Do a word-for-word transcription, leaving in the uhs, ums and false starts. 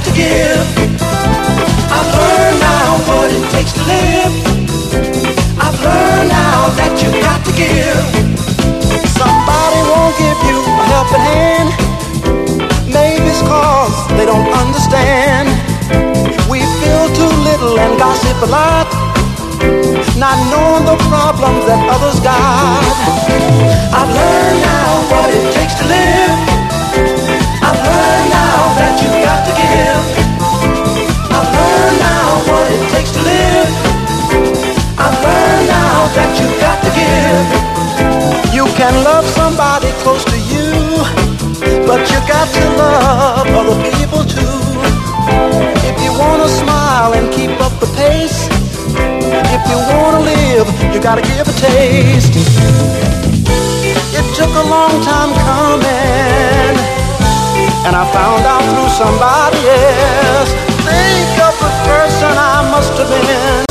to give. I've learned now what it takes to live. I've learned now that you got to give. Somebody won't give you a helping hand. Maybe it's cause they don't understand. We feel too little and gossip a lot, not knowing the problems that others got. I've learned now what it takes to live. I've learned now that you got to give. I've learned now what it takes to live. I've learned now that you got to give. You can love somebody close to you, but you got to love other people too. If you wanna smile and keep up the pace, if you wanna live, you gotta give a taste. It took a long time coming, and I found out through somebody else. Think of the person I must have been.